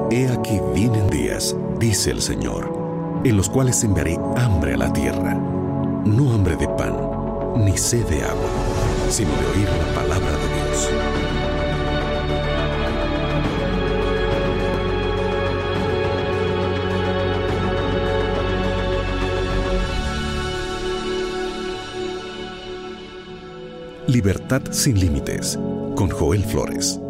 He aquí vienen días, dice el Señor, en los cuales enviaré hambre a la tierra, no hambre de pan, ni sed de agua, sino de oír la palabra de Dios. Libertad sin límites, con Joel Flores.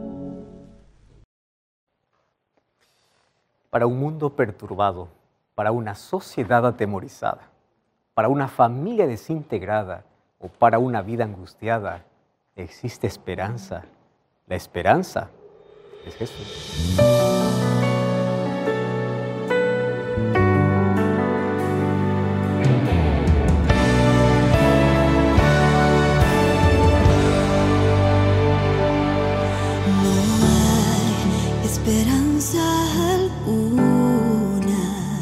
Para un mundo perturbado, para una sociedad atemorizada, para una familia desintegrada o para una vida angustiada, existe esperanza. La esperanza es Jesús. Esperanza alguna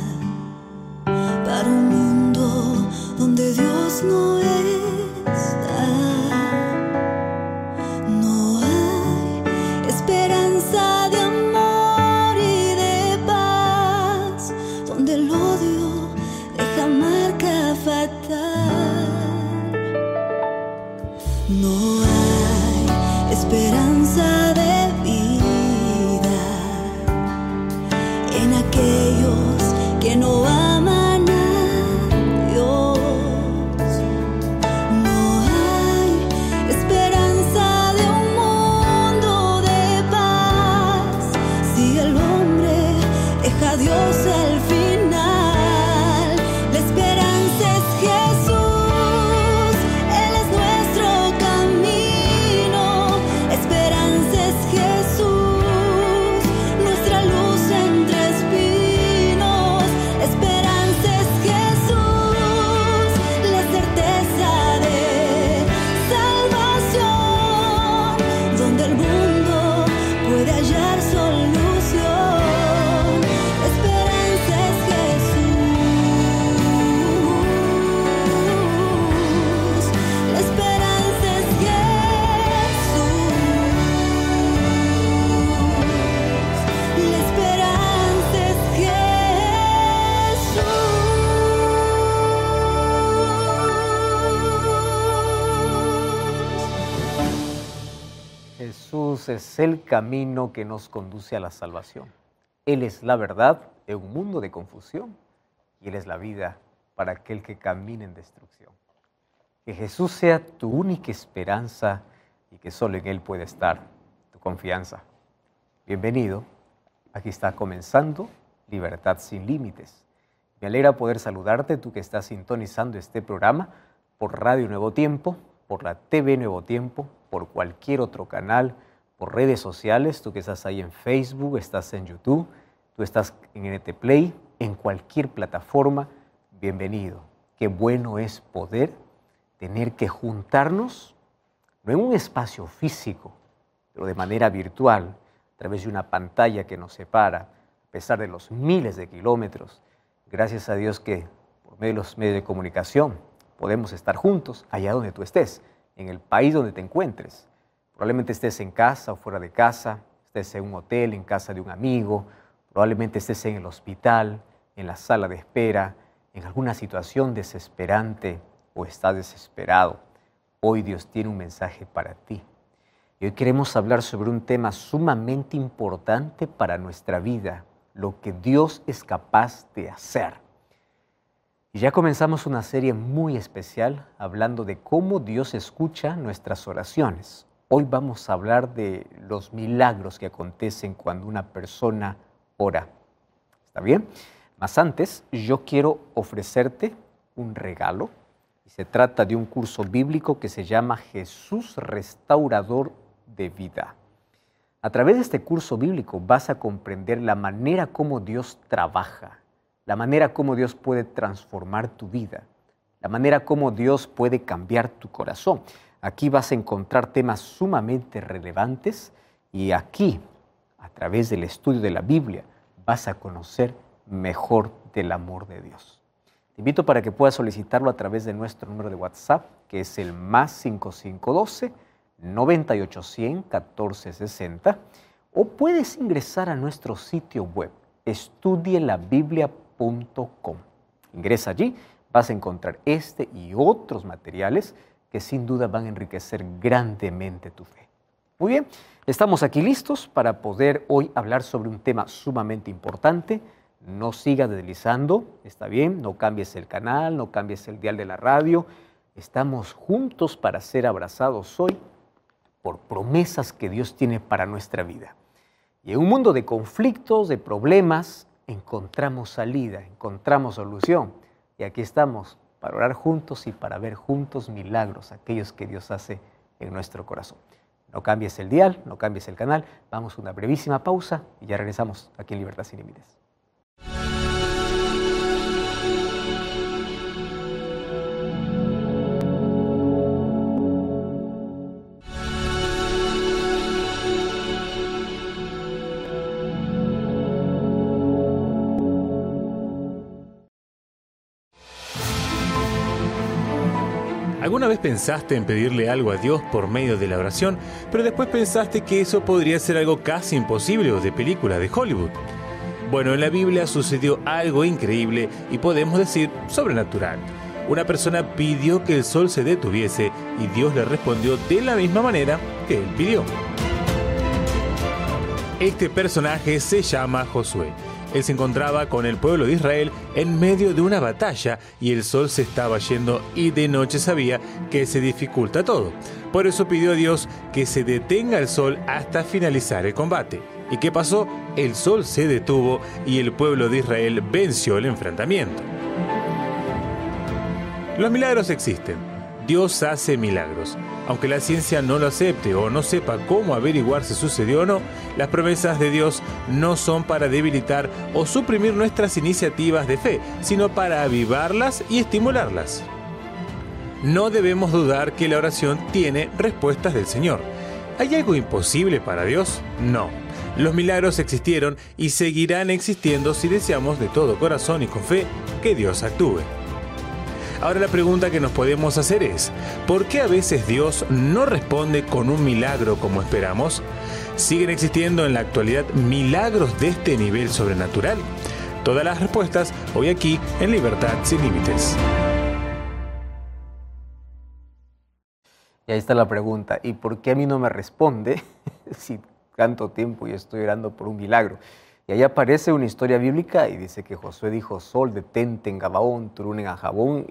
para un mundo donde Dios no está. No hay esperanza de amor y de paz, donde el odio deja marca fatal. No hay esperanza de aquellos que no aman a Dios. No hay esperanza de un mundo de paz si el hombre deja a Dios al final. La esperanza es Jesús, Él es nuestro camino. La esperanza es Jesús, nuestra luz entre Jesús es el camino que nos conduce a la salvación. Él es la verdad en un mundo de confusión y Él es la vida para aquel que camina en destrucción. Que Jesús sea tu única esperanza y que solo en Él puede estar tu confianza. Bienvenido, aquí está comenzando Libertad sin Límites. Me alegra poder saludarte, tú que estás sintonizando este programa por Radio Nuevo Tiempo, por la TV Nuevo Tiempo, por cualquier otro canal, por redes sociales, tú que estás ahí en Facebook, estás en YouTube, tú estás en NT Play, en cualquier plataforma, bienvenido. Qué bueno es poder tener que juntarnos, no en un espacio físico, pero de manera virtual, a través de una pantalla que nos separa, a pesar de los miles de kilómetros. Gracias a Dios que por medio de los medios de comunicación podemos estar juntos allá donde tú estés, en el país donde te encuentres. Probablemente estés en casa o fuera de casa, estés en un hotel, en casa de un amigo, probablemente estés en el hospital, en la sala de espera, en alguna situación desesperante o estás desesperado. Hoy Dios tiene un mensaje para ti. Y hoy queremos hablar sobre un tema sumamente importante para nuestra vida, lo que Dios es capaz de hacer. Y ya comenzamos una serie muy especial hablando de cómo Dios escucha nuestras oraciones. Hoy vamos a hablar de los milagros que acontecen cuando una persona ora. ¿Está bien? Mas antes, yo quiero ofrecerte un regalo. Y se trata de un curso bíblico que se llama Jesús Restaurador de Vida. A través de este curso bíblico vas a comprender la manera como Dios trabaja, la manera como Dios puede transformar tu vida, la manera como Dios puede cambiar tu corazón. Aquí vas a encontrar temas sumamente relevantes y aquí, a través del estudio de la Biblia, vas a conocer mejor del amor de Dios. Te invito para que puedas solicitarlo a través de nuestro número de WhatsApp, que es el +5512 9810 1460, o puedes ingresar a nuestro sitio web, estudielabiblia.com. Ingresa allí, vas a encontrar este y otros materiales que sin duda van a enriquecer grandemente tu fe. Muy bien, estamos aquí listos para poder hoy hablar sobre un tema sumamente importante. No sigas deslizando, está bien, no cambies el canal, no cambies el dial de la radio. Estamos juntos para ser abrazados hoy por promesas que Dios tiene para nuestra vida. Y en un mundo de conflictos, de problemas, encontramos salida, encontramos solución. Y aquí estamos para orar juntos y para ver juntos milagros, aquellos que Dios hace en nuestro corazón. No cambies el dial, no cambies el canal. Vamos a una brevísima pausa y ya regresamos aquí en Libertad Sin Límites. ¿Alguna vez pensaste en pedirle algo a Dios por medio de la oración, pero después pensaste que eso podría ser algo casi imposible o de película de Hollywood? Bueno, en la Biblia sucedió algo increíble y podemos decir sobrenatural. Una persona pidió que el sol se detuviese y Dios le respondió de la misma manera que él pidió. Este personaje se llama Josué. Él se encontraba con el pueblo de Israel en medio de una batalla y el sol se estaba yendo y de noche sabía que se dificulta todo. Por eso pidió a Dios que se detenga el sol hasta finalizar el combate. ¿Y qué pasó? El sol se detuvo y el pueblo de Israel venció el enfrentamiento. Los milagros existen. Dios hace milagros. Aunque la ciencia no lo acepte o no sepa cómo averiguar si sucedió o no, las promesas de Dios no son para debilitar o suprimir nuestras iniciativas de fe, sino para avivarlas y estimularlas. No debemos dudar que la oración tiene respuestas del Señor. ¿Hay algo imposible para Dios? No. Los milagros existieron y seguirán existiendo si deseamos de todo corazón y con fe que Dios actúe. Ahora la pregunta que nos podemos hacer es, ¿por qué a veces Dios no responde con un milagro como esperamos? ¿Siguen existiendo en la actualidad milagros de este nivel sobrenatural? Todas las respuestas hoy aquí en Libertad Sin Límites. Y ahí está la pregunta, ¿y por qué a mí no me responde si tanto tiempo yo estoy orando por un milagro? Y ahí aparece una historia bíblica y dice que Josué dijo, sol detente en Gabaón, Turún en Ajabón,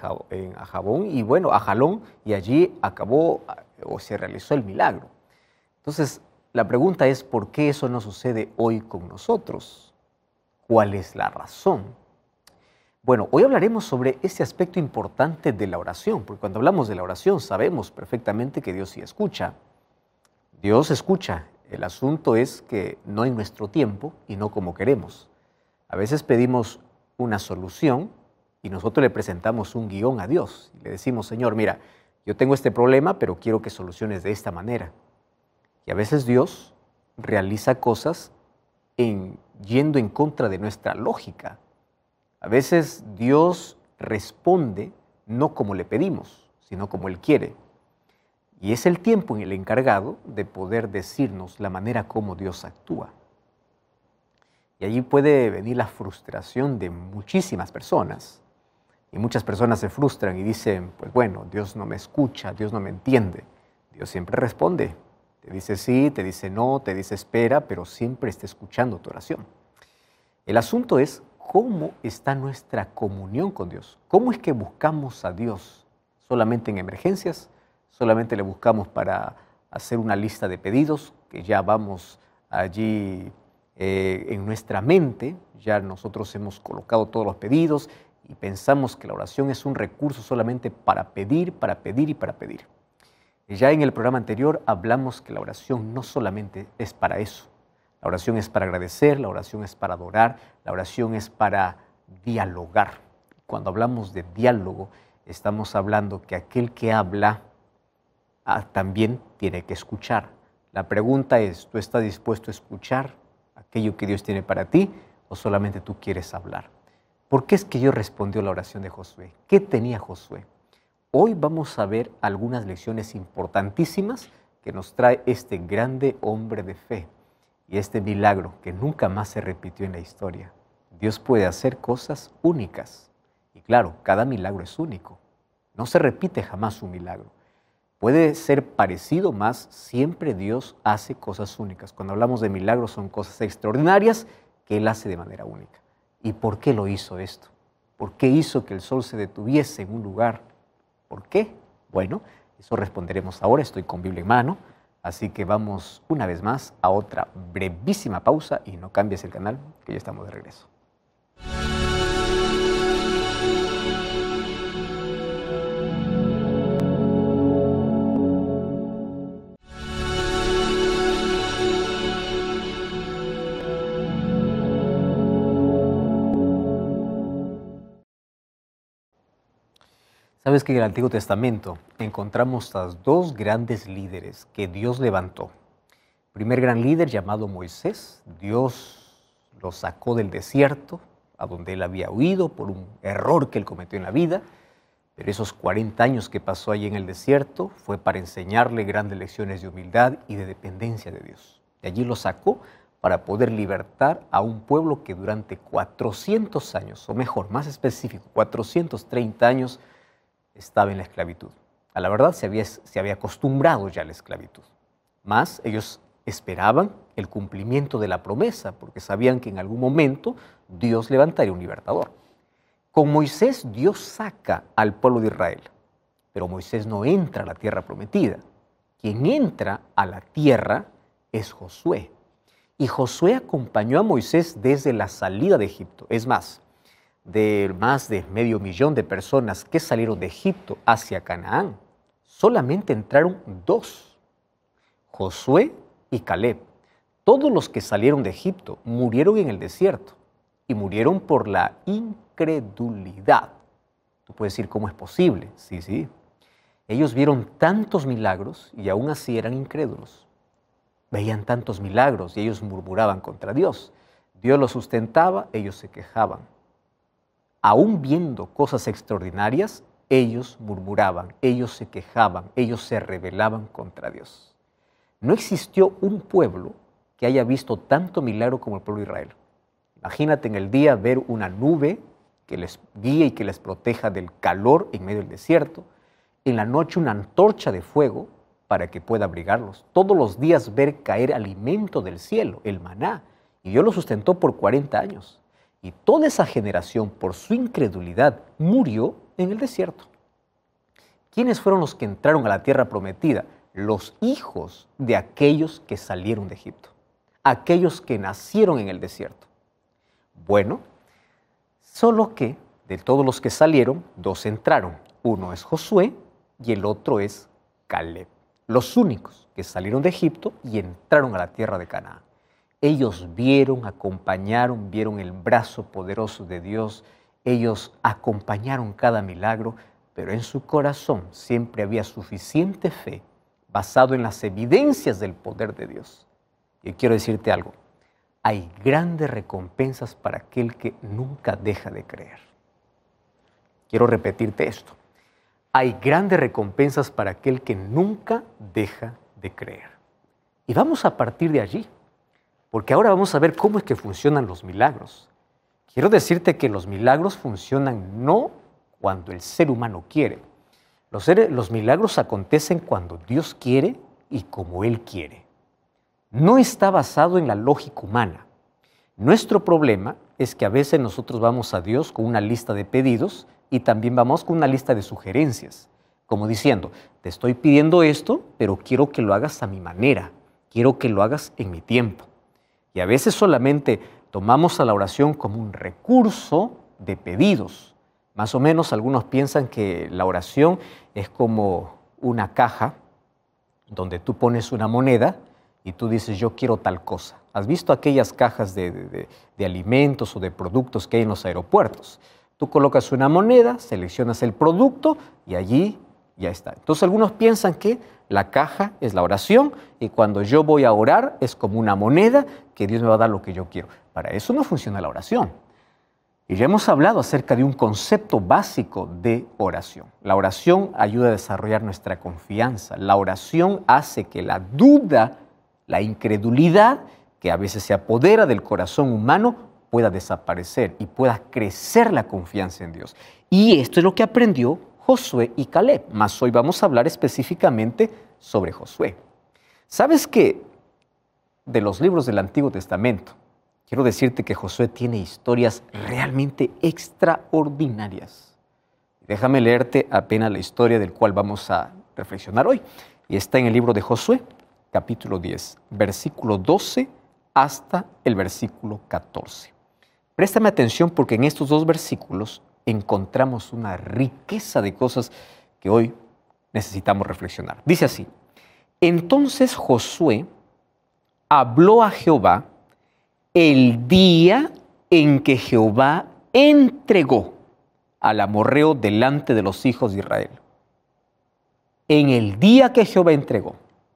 y bueno, a Jalón, y allí acabó o se realizó el milagro. Entonces, la pregunta es, ¿por qué eso no sucede hoy con nosotros? ¿Cuál es la razón? Bueno, hoy hablaremos sobre ese aspecto importante de la oración, porque cuando hablamos de la oración sabemos perfectamente que Dios sí escucha. Dios escucha. El asunto es que no en nuestro tiempo y no como queremos. A veces pedimos una solución y nosotros le presentamos un guión a Dios. Y le decimos, Señor, mira, yo tengo este problema, pero quiero que soluciones de esta manera. Y a veces Dios realiza cosas yendo en contra de nuestra lógica. A veces Dios responde no como le pedimos, sino como Él quiere. Y es el tiempo en el encargado de poder decirnos la manera como Dios actúa. Y allí puede venir la frustración de muchísimas personas. Y muchas personas se frustran y dicen, pues bueno, Dios no me escucha, Dios no me entiende. Dios siempre responde. Te dice sí, te dice no, te dice espera, pero siempre está escuchando tu oración. El asunto es cómo está nuestra comunión con Dios. ¿Cómo es que buscamos a Dios? ¿Solamente en emergencias? ¿Solamente le buscamos para hacer una lista de pedidos que ya vamos allí en nuestra mente? Ya nosotros hemos colocado todos los pedidos y pensamos que la oración es un recurso solamente para pedir, para pedir y para pedir. Ya en el programa anterior hablamos que la oración no solamente es para eso. La oración es para agradecer, la oración es para adorar, la oración es para dialogar. Cuando hablamos de diálogo, estamos hablando que aquel que habla también tiene que escuchar. La pregunta es, ¿tú estás dispuesto a escuchar aquello que Dios tiene para ti o solamente tú quieres hablar? ¿Por qué es que Dios respondió a la oración de Josué? ¿Qué tenía Josué? Hoy vamos a ver algunas lecciones importantísimas que nos trae este grande hombre de fe. Y este milagro, que nunca más se repitió en la historia, Dios puede hacer cosas únicas. Y claro, cada milagro es único. No se repite jamás un milagro. Puede ser parecido, más siempre Dios hace cosas únicas. Cuando hablamos de milagros son cosas extraordinarias que Él hace de manera única. ¿Y por qué lo hizo esto? ¿Por qué hizo que el sol se detuviese en un lugar? ¿Por qué? Bueno, eso responderemos ahora. Estoy con Biblia en mano. Así que vamos una vez más a otra brevísima pausa y no cambies el canal, que ya estamos de regreso. Sabes que en el Antiguo Testamento encontramos a dos grandes líderes que Dios levantó. El primer gran líder llamado Moisés, Dios lo sacó del desierto, a donde él había huido por un error que él cometió en la vida, pero esos 40 años que pasó allí en el desierto fue para enseñarle grandes lecciones de humildad y de dependencia de Dios. De allí lo sacó para poder libertar a un pueblo que durante 400 años, o mejor, más específico, 430 años, estaba en la esclavitud. A la verdad se había acostumbrado ya a la esclavitud. Mas ellos esperaban el cumplimiento de la promesa porque sabían que en algún momento Dios levantaría un libertador. Con Moisés Dios saca al pueblo de Israel, pero Moisés no entra a la tierra prometida. Quien entra a la tierra es Josué. Y Josué acompañó a Moisés desde la salida de Egipto. Es más de 500,000 de personas que salieron de Egipto hacia Canaán, solamente entraron 2, Josué y Caleb. Todos los que salieron de Egipto murieron en el desierto y murieron por la incredulidad. Tú puedes decir, ¿cómo es posible? Sí. Ellos vieron tantos milagros y aún así eran incrédulos. Veían tantos milagros y ellos murmuraban contra Dios. Dios los sustentaba, ellos se quejaban. Aún viendo cosas extraordinarias, ellos murmuraban, ellos se quejaban, ellos se rebelaban contra Dios. No existió un pueblo que haya visto tanto milagro como el pueblo de Israel. Imagínate en el día ver una nube que les guíe y que les proteja del calor en medio del desierto. En la noche una antorcha de fuego para que pueda abrigarlos. Todos los días ver caer alimento del cielo, el maná. Y Dios lo sustentó por 40 años. Y toda esa generación, por su incredulidad, murió en el desierto. ¿Quiénes fueron los que entraron a la tierra prometida? Los hijos de aquellos que salieron de Egipto, aquellos que nacieron en el desierto. Bueno, solo que de todos los que salieron, 2 entraron. Uno es Josué y el otro es Caleb. Los únicos que salieron de Egipto y entraron a la tierra de Canaán. Ellos vieron, acompañaron, vieron el brazo poderoso de Dios. Ellos acompañaron cada milagro, pero en su corazón siempre había suficiente fe basado en las evidencias del poder de Dios. Y quiero decirte algo, hay grandes recompensas para aquel que nunca deja de creer. Quiero repetirte esto, hay grandes recompensas para aquel que nunca deja de creer. Y vamos a partir de allí. Porque ahora vamos a ver cómo es que funcionan los milagros. Quiero decirte que los milagros funcionan no cuando el ser humano quiere. Los milagros acontecen cuando Dios quiere y como Él quiere. No está basado en la lógica humana. Nuestro problema es que a veces nosotros vamos a Dios con una lista de pedidos y también vamos con una lista de sugerencias, como diciendo, te estoy pidiendo esto, pero quiero que lo hagas a mi manera, quiero que lo hagas en mi tiempo. Y a veces solamente tomamos a la oración como un recurso de pedidos. Más o menos algunos piensan que la oración es como una caja donde tú pones una moneda y tú dices, yo quiero tal cosa. ¿Has visto aquellas cajas de alimentos o de productos que hay en los aeropuertos? Tú colocas una moneda, seleccionas el producto y allí ya está. Entonces algunos piensan que la caja es la oración y cuando yo voy a orar es como una moneda que Dios me va a dar lo que yo quiero. Para eso no funciona la oración. Y ya hemos hablado acerca de un concepto básico de oración. La oración ayuda a desarrollar nuestra confianza. La oración hace que la duda, la incredulidad, que a veces se apodera del corazón humano pueda desaparecer y pueda crecer la confianza en Dios. Y esto es lo que aprendió Josué y Caleb. Mas hoy vamos a hablar específicamente sobre Josué. ¿Sabes que de los libros del Antiguo Testamento, quiero decirte que Josué tiene historias realmente extraordinarias? Déjame leerte apenas la historia del cual vamos a reflexionar hoy. Y está en el libro de Josué, capítulo 10, versículo 12 hasta el versículo 14. Préstame atención porque en estos dos versículos encontramos una riqueza de cosas que hoy necesitamos reflexionar. Dice así: entonces Josué habló a Jehová el día en que Jehová entregó al amorreo delante de los hijos de Israel. En el día que Jehová entregó.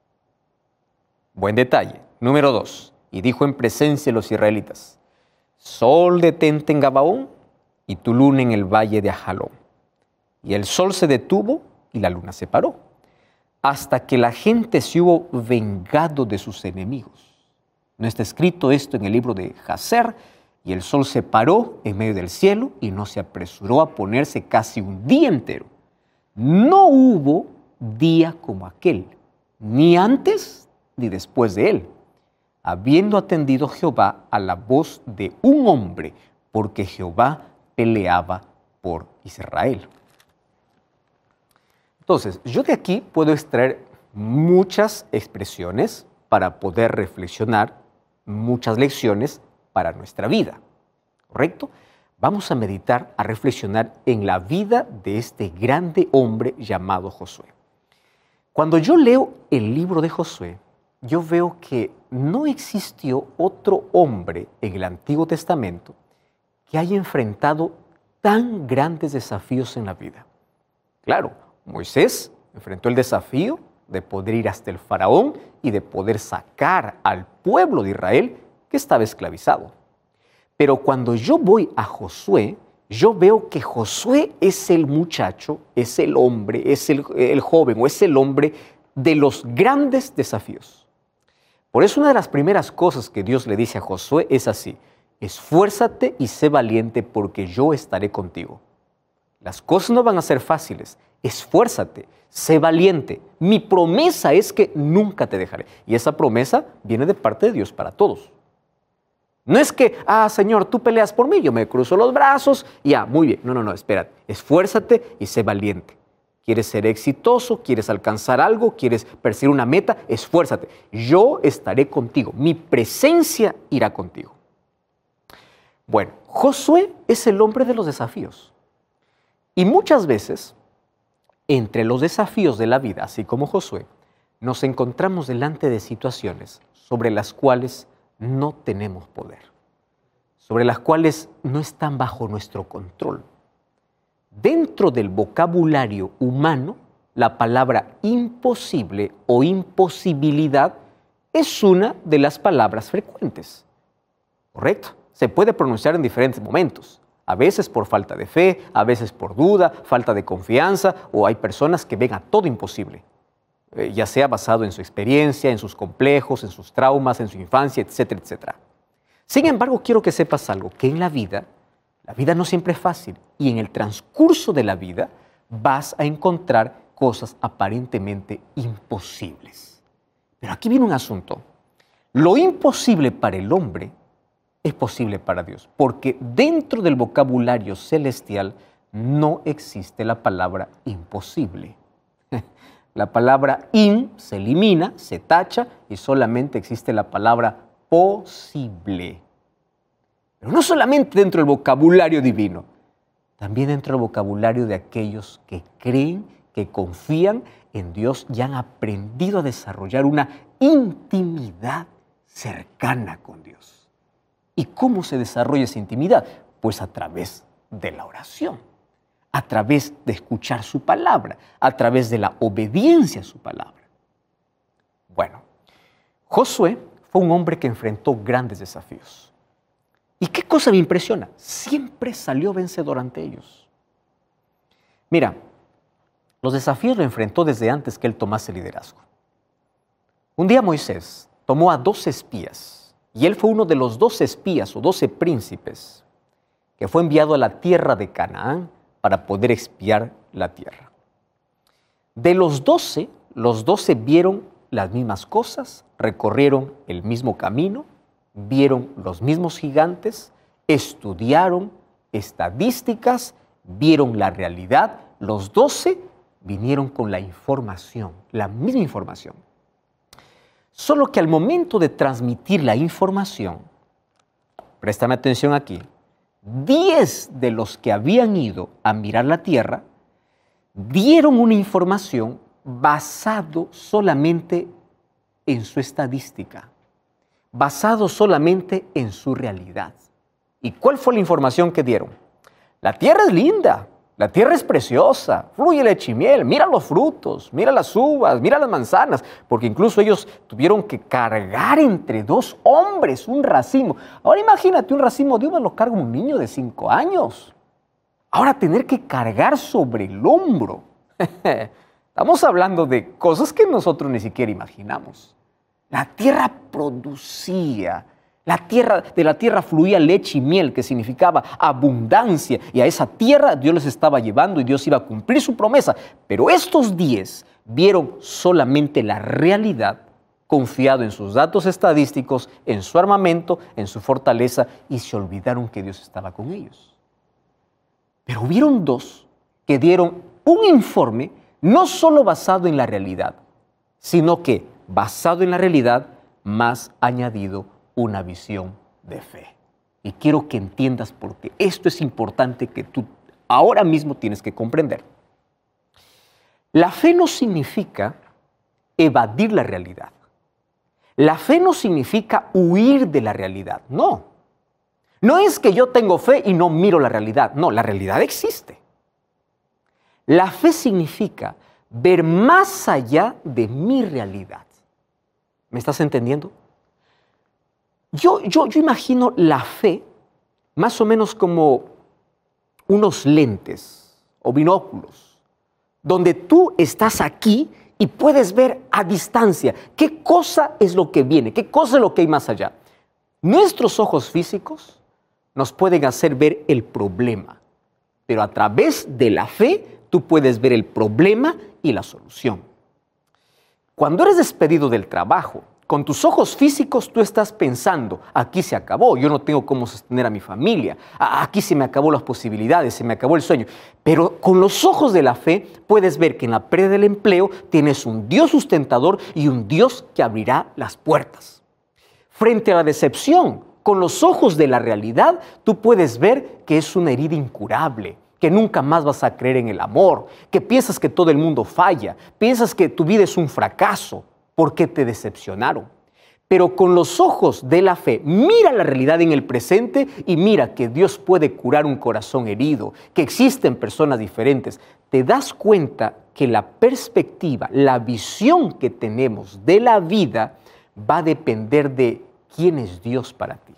Buen detalle. Número 2. Y dijo en presencia de los israelitas: sol detente en Gabaón y tu luna en el valle de Ajalón. Y el sol se detuvo y la luna se paró, hasta que la gente se hubo vengado de sus enemigos. No está escrito esto en el libro de Jacer. Y el sol se paró en medio del cielo y no se apresuró a ponerse casi un día entero. No hubo día como aquel, ni antes ni después de él, habiendo atendido Jehová a la voz de un hombre, porque Jehová peleaba por Israel. Entonces, yo de aquí puedo extraer muchas expresiones para poder reflexionar, muchas lecciones para nuestra vida, ¿correcto? Vamos a meditar, a reflexionar en la vida de este grande hombre llamado Josué. Cuando yo leo el libro de Josué, yo veo que no existió otro hombre en el Antiguo Testamento que haya enfrentado tan grandes desafíos en la vida. Claro, Moisés enfrentó el desafío de poder ir hasta el faraón y de poder sacar al pueblo de Israel que estaba esclavizado. Pero cuando yo voy a Josué, yo veo que Josué es el muchacho, es el hombre, es el joven o es el hombre de los grandes desafíos. Por eso una de las primeras cosas que Dios le dice a Josué es así: esfuérzate y sé valiente porque yo estaré contigo. Las cosas no van a ser fáciles, esfuérzate, sé valiente. Mi promesa es que nunca te dejaré. Y esa promesa viene de parte de Dios para todos. No es que, Señor, tú peleas por mí, yo me cruzo los brazos, muy bien. No, espérate. Esfuérzate y sé valiente. ¿Quieres ser exitoso? ¿Quieres alcanzar algo? ¿Quieres perseguir una meta? Esfuérzate. Yo estaré contigo. Mi presencia irá contigo. Bueno, Josué es el hombre de los desafíos. Y muchas veces, entre los desafíos de la vida, así como Josué, nos encontramos delante de situaciones sobre las cuales no tenemos poder, sobre las cuales no están bajo nuestro control. Dentro del vocabulario humano, la palabra imposible o imposibilidad es una de las palabras frecuentes. ¿Correcto? Se puede pronunciar en diferentes momentos. A veces por falta de fe, a veces por duda, falta de confianza, o hay personas que ven a todo imposible. Ya sea basado en su experiencia, en sus complejos, en sus traumas, en su infancia, etcétera, etcétera. Sin embargo, quiero que sepas algo, que en la vida no siempre es fácil, y en el transcurso de la vida vas a encontrar cosas aparentemente imposibles. Pero aquí viene un asunto. Lo imposible para el hombre es posible para Dios, porque dentro del vocabulario celestial no existe la palabra imposible. La palabra se elimina, se tacha y solamente existe la palabra posible. Pero no solamente dentro del vocabulario divino, también dentro del vocabulario de aquellos que creen, que confían en Dios y han aprendido a desarrollar una intimidad cercana con Dios. ¿Y cómo se desarrolla esa intimidad? Pues a través de la oración, a través de escuchar su palabra, a través de la obediencia a su palabra. Bueno, Josué fue un hombre que enfrentó grandes desafíos. ¿Y qué cosa me impresiona? Siempre salió vencedor ante ellos. Mira, los desafíos lo enfrentó desde antes que él tomase liderazgo. Un día Moisés tomó a 2 espías Y él fue uno de los 12 espías o 12 príncipes que fue enviado a la tierra de Canaán para poder espiar la tierra. De los 12 vieron las mismas cosas, recorrieron el mismo camino, vieron los mismos gigantes, estudiaron estadísticas, vieron la realidad. Los 12 vinieron con la información, la misma información. Solo que al momento de transmitir la información, préstame atención aquí, 10 de los que habían ido a mirar la tierra dieron una información basado solamente en su estadística, basado solamente en su realidad. ¿Y cuál fue la información que dieron? La tierra es linda, la tierra es preciosa, fluye leche y miel, mira los frutos, mira las uvas, mira las manzanas, porque incluso ellos tuvieron que cargar entre 2 hombres un racimo. Ahora imagínate, un racimo de uvas lo carga un niño de 5 años. Ahora tener que cargar sobre el hombro. Estamos hablando de cosas que nosotros ni siquiera imaginamos. La tierra producía, de la tierra fluía leche y miel, que significaba abundancia, y a esa tierra Dios les estaba llevando y Dios iba a cumplir su promesa. Pero estos 10 vieron solamente la realidad, confiado en sus datos estadísticos, en su armamento, en su fortaleza, y se olvidaron que Dios estaba con ellos. Pero hubieron 2 que dieron un informe no solo basado en la realidad, sino que basado en la realidad, más añadido una visión de fe. Y quiero que entiendas porque esto es importante que tú ahora mismo tienes que comprender. La fe no significa evadir la realidad. La fe no significa huir de la realidad, no. No es que yo tengo fe y no miro la realidad. No, la realidad existe. La fe significa ver más allá de mi realidad. ¿Me estás entendiendo? Yo imagino la fe más o menos como unos lentes o binóculos, donde tú estás aquí y puedes ver a distancia qué cosa es lo que viene, qué cosa es lo que hay más allá. Nuestros ojos físicos nos pueden hacer ver el problema, pero a través de la fe tú puedes ver el problema y la solución. Cuando eres despedido del trabajo, con tus ojos físicos tú estás pensando, aquí se acabó, yo no tengo cómo sostener a mi familia, aquí se me acabó las posibilidades, se me acabó el sueño. Pero con los ojos de la fe puedes ver que en la pérdida del empleo tienes un Dios sustentador y un Dios que abrirá las puertas. Frente a la decepción, con los ojos de la realidad, tú puedes ver que es una herida incurable, que nunca más vas a creer en el amor, que piensas que todo el mundo falla, piensas que tu vida es un fracaso porque te decepcionaron. Pero con los ojos de la fe, mira la realidad en el presente y mira que Dios puede curar un corazón herido, que existen personas diferentes. Te das cuenta que la perspectiva, la visión que tenemos de la vida va a depender de quién es Dios para ti.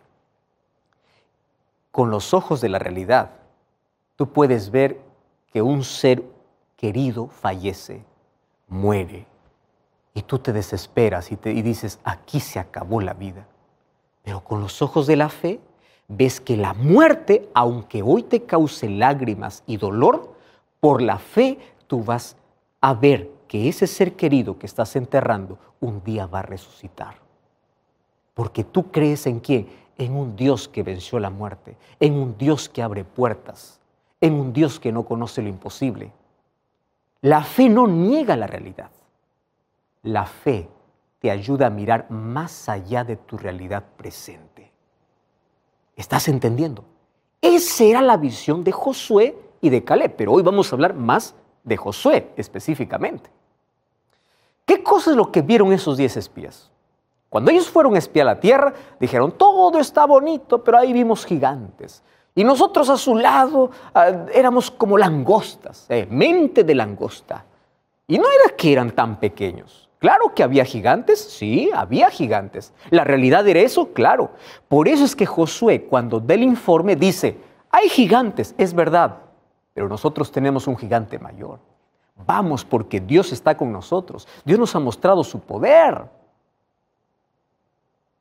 Con los ojos de la realidad, tú puedes ver que un ser querido fallece, muere, y tú te desesperas y dices, aquí se acabó la vida. Pero con los ojos de la fe, ves que la muerte, aunque hoy te cause lágrimas y dolor, por la fe tú vas a ver que ese ser querido que estás enterrando un día va a resucitar. Porque tú crees en quién, en un Dios que venció la muerte, en un Dios que abre puertas, en un Dios que no conoce lo imposible. La fe no niega la realidad. La fe te ayuda a mirar más allá de tu realidad presente. ¿Estás entendiendo? Esa era la visión de Josué y de Caleb, pero hoy vamos a hablar más de Josué específicamente. ¿Qué cosa es lo que vieron esos 10 espías? Cuando ellos fueron a espiar la tierra, dijeron, todo está bonito, pero ahí vimos gigantes. Y nosotros a su lado éramos como langostas, mente de langosta. Y no era que eran tan pequeños. Claro que había gigantes, sí, había gigantes. La realidad era eso, claro. Por eso es que Josué, cuando da el informe, dice, hay gigantes, es verdad, pero nosotros tenemos un gigante mayor. Vamos, porque Dios está con nosotros. Dios nos ha mostrado su poder.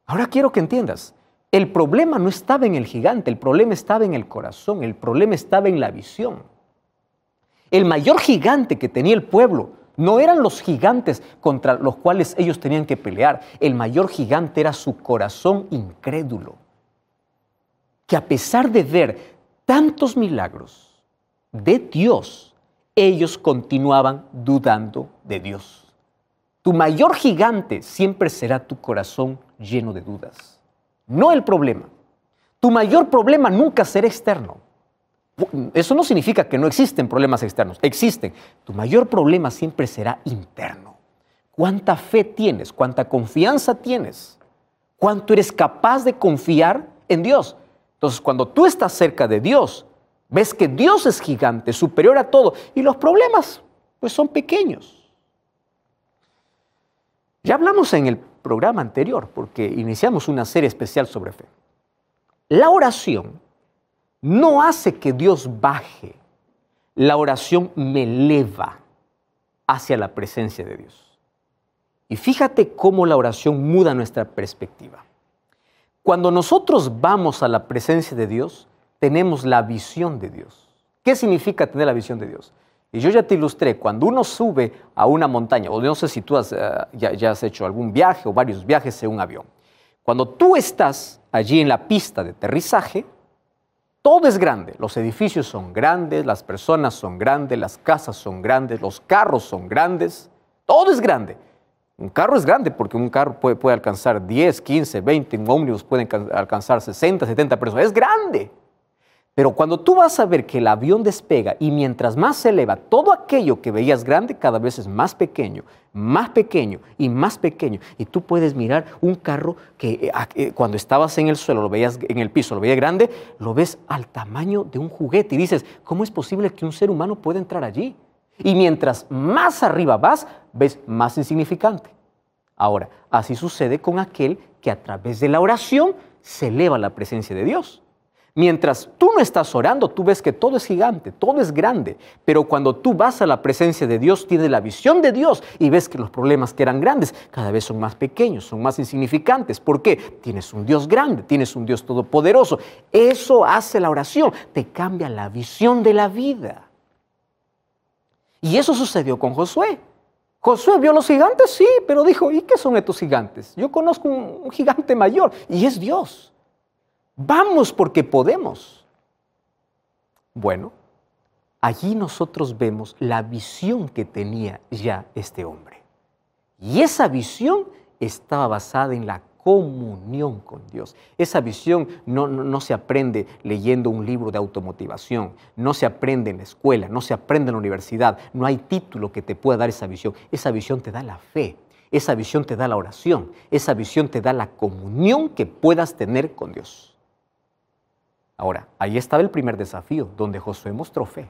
Ahora quiero que entiendas, el problema no estaba en el gigante, el problema estaba en el corazón, el problema estaba en la visión. El mayor gigante que tenía el pueblo no eran los gigantes contra los cuales ellos tenían que pelear. El mayor gigante era su corazón incrédulo, que a pesar de ver tantos milagros de Dios, ellos continuaban dudando de Dios. Tu mayor gigante siempre será tu corazón lleno de dudas, no el problema. Tu mayor problema nunca será externo. Eso no significa que no existen problemas externos, existen. Tu mayor problema siempre será interno. ¿Cuánta fe tienes? ¿Cuánta confianza tienes? ¿Cuánto eres capaz de confiar en Dios? Entonces, cuando tú estás cerca de Dios, ves que Dios es gigante, superior a todo, y los problemas, pues, son pequeños. Ya hablamos en el programa anterior, porque iniciamos una serie especial sobre fe. La oración no hace que Dios baje. La oración me eleva hacia la presencia de Dios. Y fíjate cómo la oración muda nuestra perspectiva. Cuando nosotros vamos a la presencia de Dios, tenemos la visión de Dios. ¿Qué significa tener la visión de Dios? Y yo ya te ilustré, cuando uno sube a una montaña, o no sé si tú ya has hecho algún viaje o varios viajes en un avión. Cuando tú estás allí en la pista de aterrizaje, todo es grande. Los edificios son grandes, las personas son grandes, las casas son grandes, los carros son grandes. Todo es grande. Un carro es grande porque un carro puede alcanzar 10, 15, 20, un ómnibus puede alcanzar 60, 70 personas. Es grande. Pero cuando tú vas a ver que el avión despega y mientras más se eleva, todo aquello que veías grande cada vez es más pequeño y más pequeño. Y tú puedes mirar un carro que cuando estabas en el suelo, lo veías en el piso, lo veías grande, lo ves al tamaño de un juguete y dices, ¿cómo es posible que un ser humano pueda entrar allí? Y mientras más arriba vas, ves más insignificante. Ahora, así sucede con aquel que a través de la oración se eleva a la presencia de Dios. Mientras tú no estás orando, tú ves que todo es gigante, todo es grande. Pero cuando tú vas a la presencia de Dios, tienes la visión de Dios y ves que los problemas que eran grandes cada vez son más pequeños, son más insignificantes. ¿Por qué? Tienes un Dios grande, tienes un Dios todopoderoso. Eso hace la oración, te cambia la visión de la vida. Y eso sucedió con Josué. Josué vio los gigantes, sí, pero dijo, ¿y qué son estos gigantes? Yo conozco un gigante mayor y es Dios. Vamos porque podemos. Bueno, allí nosotros vemos la visión que tenía ya este hombre. Y esa visión estaba basada en la comunión con Dios. Esa visión no se aprende leyendo un libro de automotivación, no se aprende en la escuela, no se aprende en la universidad. No hay título que te pueda dar esa visión. Esa visión te da la fe, esa visión te da la oración, esa visión te da la comunión que puedas tener con Dios. Ahora, ahí estaba el primer desafío, donde Josué mostró fe.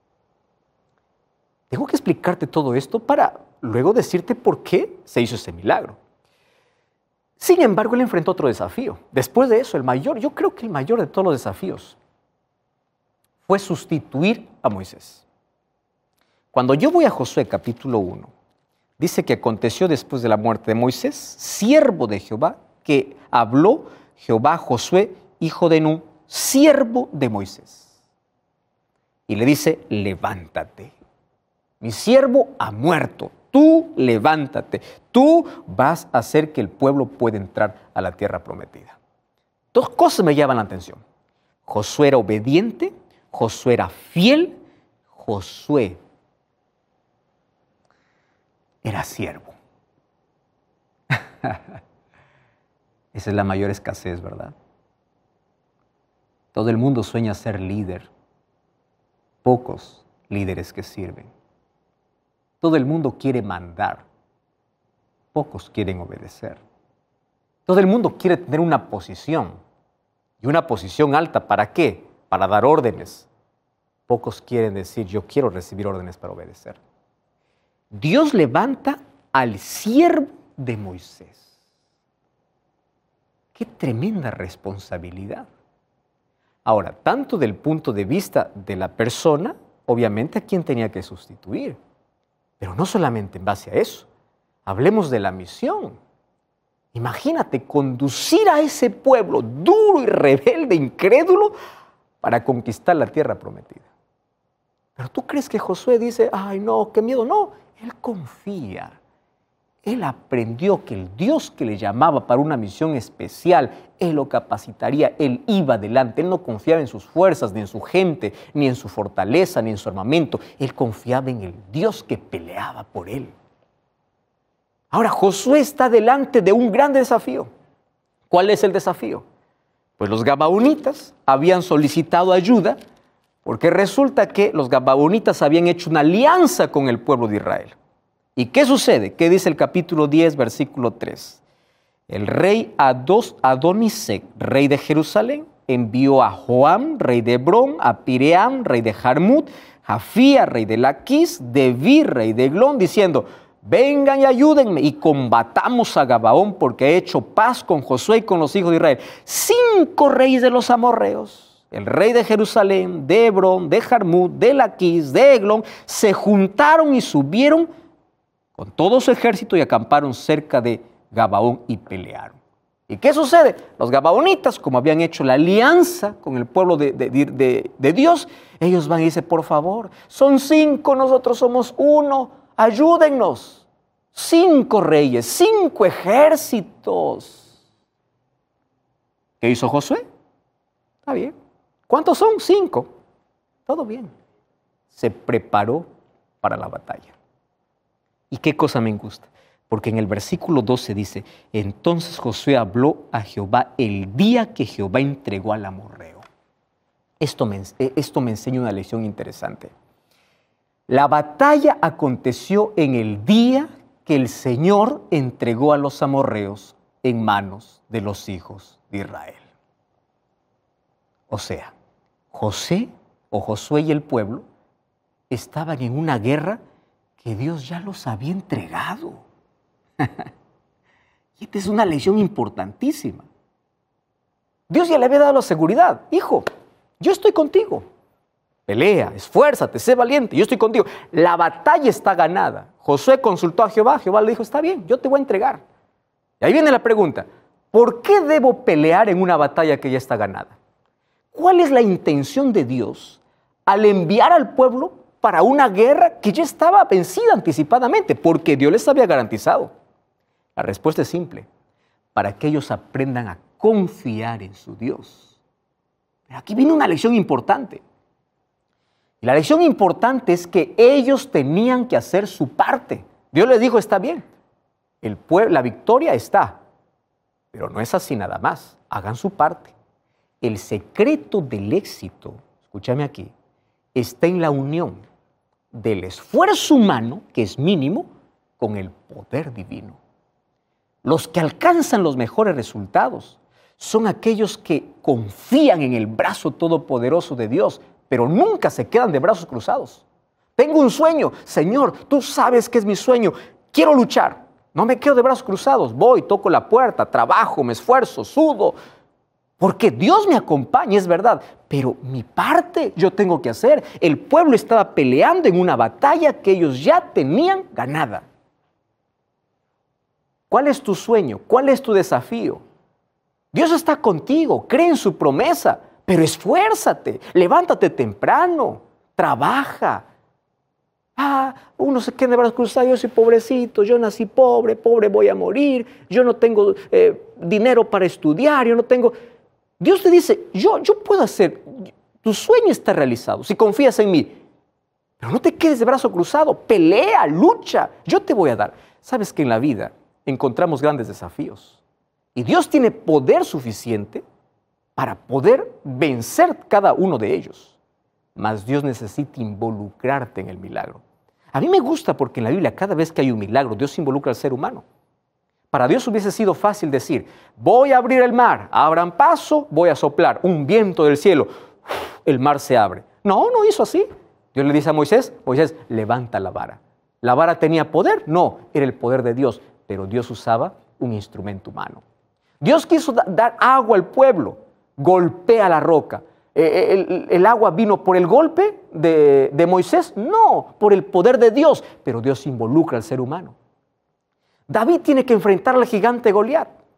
Tengo que explicarte todo esto para luego decirte por qué se hizo ese milagro. Sin embargo, él enfrentó otro desafío. Después de eso, yo creo que el mayor de todos los desafíos fue sustituir a Moisés. Cuando yo voy a Josué capítulo 1, dice que aconteció después de la muerte de Moisés, siervo de Jehová, que habló Jehová a Josué, hijo de Nun, siervo de Moisés. Y le dice, levántate. Mi siervo ha muerto. Tú levántate. Tú vas a hacer que el pueblo pueda entrar a la tierra prometida. Dos cosas me llaman la atención. Josué era obediente, Josué era fiel, Josué era siervo. Esa es la mayor escasez, ¿verdad? Todo el mundo sueña ser líder. Pocos líderes que sirven. Todo el mundo quiere mandar. Pocos quieren obedecer. Todo el mundo quiere tener una posición. Y una posición alta, ¿para qué? Para dar órdenes. Pocos quieren decir, yo quiero recibir órdenes para obedecer. Dios levanta al siervo de Moisés. ¡Qué tremenda responsabilidad! Ahora, tanto del punto de vista de la persona, obviamente a quien tenía que sustituir. Pero no solamente en base a eso. Hablemos de la misión. Imagínate conducir a ese pueblo duro y rebelde, incrédulo, para conquistar la tierra prometida. Pero tú crees que Josué dice, ay no, qué miedo. No, él confía. Él aprendió que el Dios que le llamaba para una misión especial, Él lo capacitaría, Él iba adelante. Él no confiaba en sus fuerzas, ni en su gente, ni en su fortaleza, ni en su armamento. Él confiaba en el Dios que peleaba por él. Ahora, Josué está delante de un gran desafío. ¿Cuál es el desafío? Pues los gabaonitas habían solicitado ayuda porque resulta que los gabaonitas habían hecho una alianza con el pueblo de Israel. ¿Y qué sucede? ¿Qué dice el capítulo 10, versículo 3? El rey Adonisec, rey de Jerusalén, envió a Joam, rey de Hebrón, a Piream, rey de Jarmut, Jafía, rey de Laquis, Debir, rey de Eglón, diciendo, vengan y ayúdenme y combatamos a Gabaón porque he hecho paz con Josué y con los hijos de Israel. 5 reyes de los amorreos, el rey de Jerusalén, de Hebrón, de Jarmut, de Laquis, de Eglón, se juntaron y subieron con todo su ejército y acamparon cerca de Gabaón y pelearon. ¿Y qué sucede? Los gabaonitas, como habían hecho la alianza con el pueblo de Dios, ellos van y dicen, por favor, son 5, nosotros somos 1, ayúdennos. 5 reyes, 5 ejércitos. ¿Qué hizo Josué? Está bien. ¿Cuántos son? 5. Todo bien. Se preparó para la batalla. ¿Y qué cosa me gusta? Porque en el versículo 12 dice, entonces Josué habló a Jehová el día que Jehová entregó al amorreo. Esto me enseña una lección interesante. La batalla aconteció en el día que el Señor entregó a los amorreos en manos de los hijos de Israel. O sea, Josué y el pueblo estaban en una guerra que Dios ya los había entregado. Y esta es una lección importantísima. Dios ya le había dado la seguridad. Hijo, yo estoy contigo. Pelea, esfuérzate, sé valiente, yo estoy contigo. La batalla está ganada. Josué consultó a Jehová. Jehová le dijo, está bien, yo te voy a entregar. Y ahí viene la pregunta, ¿por qué debo pelear en una batalla que ya está ganada? ¿Cuál es la intención de Dios al enviar al pueblo para una guerra que ya estaba vencida anticipadamente? Porque Dios les había garantizado. La respuesta es simple, para que ellos aprendan a confiar en su Dios. Pero aquí viene una lección importante. Y la lección importante es que ellos tenían que hacer su parte. Dios les dijo, está bien, la victoria está, pero no es así nada más, hagan su parte. El secreto del éxito, escúchame aquí, está en la unión del esfuerzo humano, que es mínimo, con el poder divino. Los que alcanzan los mejores resultados son aquellos que confían en el brazo todopoderoso de Dios, pero nunca se quedan de brazos cruzados. Tengo un sueño, Señor, tú sabes que es mi sueño, quiero luchar. No me quedo de brazos cruzados, voy, toco la puerta, trabajo, me esfuerzo, sudo, porque Dios me acompaña, es verdad, pero mi parte yo tengo que hacer. El pueblo estaba peleando en una batalla que ellos ya tenían ganada. ¿Cuál es tu sueño? ¿Cuál es tu desafío? Dios está contigo, cree en su promesa, pero esfuérzate, levántate temprano, trabaja. Uno se queda de brazos cruzados, yo soy pobrecito, yo nací pobre, pobre voy a morir, yo no tengo dinero para estudiar, yo no tengo... Dios te dice, yo puedo hacer, tu sueño está realizado, si confías en mí, pero no te quedes de brazo cruzado, pelea, lucha, yo te voy a dar. Sabes que en la vida encontramos grandes desafíos y Dios tiene poder suficiente para poder vencer cada uno de ellos, mas Dios necesita involucrarte en el milagro. A mí me gusta porque en la Biblia cada vez que hay un milagro, Dios involucra al ser humano. Para Dios hubiese sido fácil decir, voy a abrir el mar, abran paso, voy a soplar un viento del cielo, el mar se abre. No hizo así. Dios le dice a Moisés, Moisés, levanta la vara. ¿La vara tenía poder? No, era el poder de Dios, pero Dios usaba un instrumento humano. Dios quiso dar agua al pueblo, golpea la roca. ¿El agua vino por el golpe de Moisés? No, por el poder de Dios, pero Dios involucra al ser humano. David tiene que enfrentar al gigante Goliat.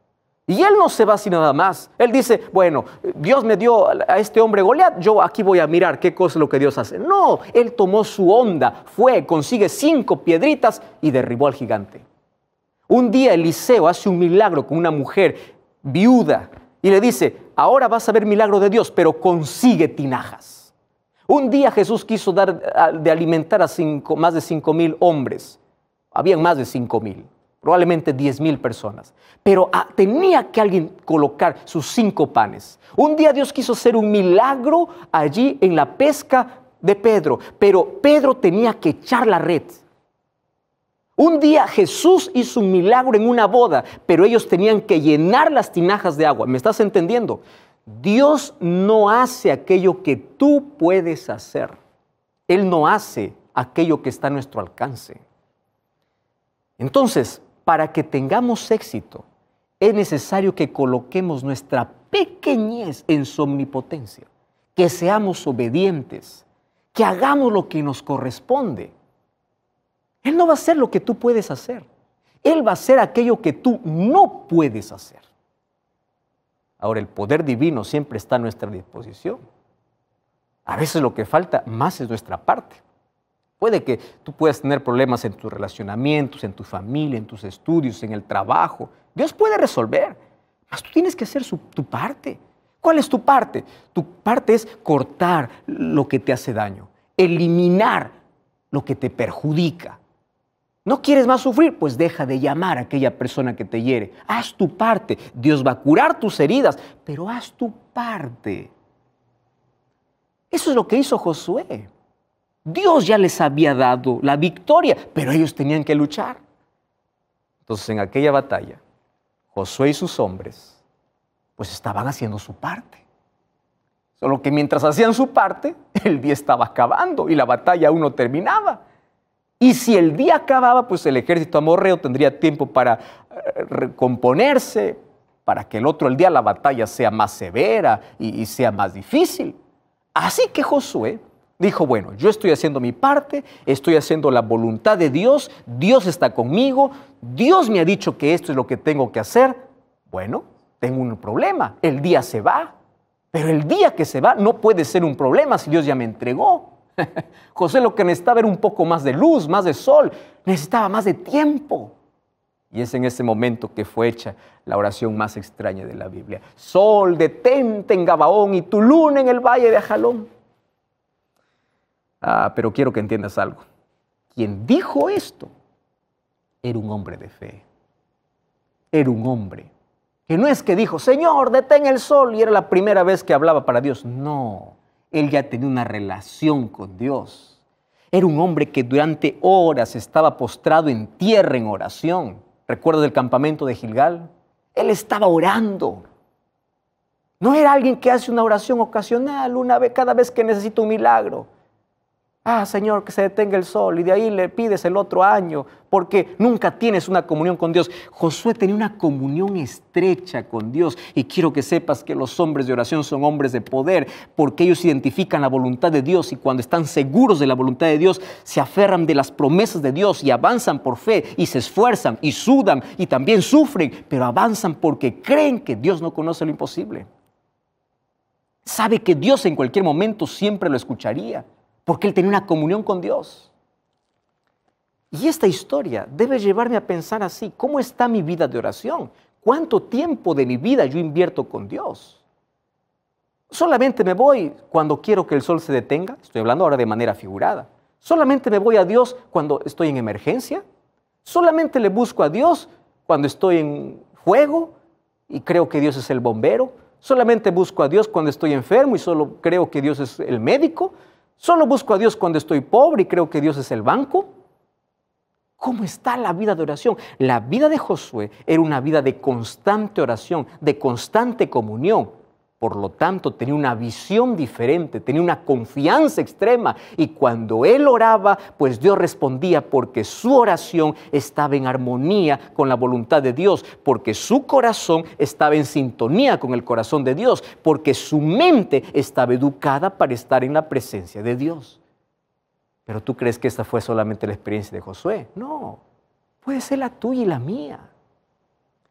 Y él no se va así nada más. Él dice, bueno, Dios me dio a este hombre Goliat, yo aquí voy a mirar qué cosa es lo que Dios hace. No, él tomó su onda, fue, consigue 5 piedritas y derribó al gigante. Un día Eliseo hace un milagro con una mujer viuda y le dice, ahora vas a ver milagro de Dios, pero consigue tinajas. Un día Jesús quiso dar de alimentar a más de 5,000 hombres. Habían más de 5,000. Probablemente 10,000 personas. Pero tenía que alguien colocar sus 5 panes. Un día Dios quiso hacer un milagro allí en la pesca de Pedro, pero Pedro tenía que echar la red. Un día Jesús hizo un milagro en una boda, pero ellos tenían que llenar las tinajas de agua. ¿Me estás entendiendo? Dios no hace aquello que tú puedes hacer. Él no hace aquello que está a nuestro alcance. Entonces, para que tengamos éxito, es necesario que coloquemos nuestra pequeñez en su omnipotencia, que seamos obedientes, que hagamos lo que nos corresponde. Él no va a hacer lo que tú puedes hacer. Él va a hacer aquello que tú no puedes hacer. Ahora, el poder divino siempre está a nuestra disposición. A veces lo que falta más es nuestra parte. Puede que tú puedas tener problemas en tus relacionamientos, en tu familia, en tus estudios, en el trabajo. Dios puede resolver, mas tú tienes que hacer tu parte. ¿Cuál es tu parte? Tu parte es cortar lo que te hace daño, eliminar lo que te perjudica. ¿No quieres más sufrir? Pues deja de llamar a aquella persona que te hiere. Haz tu parte. Dios va a curar tus heridas, pero haz tu parte. Eso es lo que hizo Josué. Dios ya les había dado la victoria, pero ellos tenían que luchar. Entonces, en aquella batalla, Josué y sus hombres, pues estaban haciendo su parte. Solo que mientras hacían su parte, el día estaba acabando y la batalla aún no terminaba. Y si el día acababa, pues el ejército amorreo tendría tiempo para recomponerse, para que el día la batalla sea más severa y sea más difícil. Así que Josué dijo, bueno, yo estoy haciendo mi parte, estoy haciendo la voluntad de Dios, Dios está conmigo, Dios me ha dicho que esto es lo que tengo que hacer. Bueno, tengo un problema, el día se va, pero el día que se va no puede ser un problema si Dios ya me entregó. José lo que necesitaba era un poco más de luz, más de sol, necesitaba más de tiempo. Y es en ese momento que fue hecha la oración más extraña de la Biblia. Sol, detente en Gabaón y tu luna en el valle de Ajalón. Pero quiero que entiendas algo. Quien dijo esto era un hombre de fe. Era un hombre que no es que dijo, Señor, detén el sol, y era la primera vez que hablaba para Dios. No, él ya tenía una relación con Dios. Era un hombre que durante horas estaba postrado en tierra en oración. ¿Recuerdas el campamento de Gilgal? Él estaba orando. No era alguien que hace una oración ocasional, una vez, cada vez que necesita un milagro. Señor, que se detenga el sol, y de ahí le pides el otro año, porque nunca tienes una comunión con Dios. Josué tenía una comunión estrecha con Dios, y quiero que sepas que los hombres de oración son hombres de poder, porque ellos identifican la voluntad de Dios, y cuando están seguros de la voluntad de Dios, se aferran de las promesas de Dios, y avanzan por fe, y se esfuerzan, y sudan, y también sufren, pero avanzan porque creen que Dios no conoce lo imposible. Sabe que Dios en cualquier momento siempre lo escucharía, porque él tenía una comunión con Dios. Y esta historia debe llevarme a pensar así, ¿cómo está mi vida de oración? ¿Cuánto tiempo de mi vida yo invierto con Dios? ¿Solamente me voy cuando quiero que el sol se detenga? Estoy hablando ahora de manera figurada. ¿Solamente me voy a Dios cuando estoy en emergencia? ¿Solamente le busco a Dios cuando estoy en fuego y creo que Dios es el bombero? ¿Solamente busco a Dios cuando estoy enfermo y solo creo que Dios es el médico? ¿Solo busco a Dios cuando estoy pobre y creo que Dios es el banco? ¿Cómo está la vida de oración? La vida de Josué era una vida de constante oración, de constante comunión. Por lo tanto, tenía una visión diferente, tenía una confianza extrema. Y cuando él oraba, pues Dios respondía porque su oración estaba en armonía con la voluntad de Dios, porque su corazón estaba en sintonía con el corazón de Dios, porque su mente estaba educada para estar en la presencia de Dios. ¿Pero tú crees que esta fue solamente la experiencia de Josué? No, puede ser la tuya y la mía.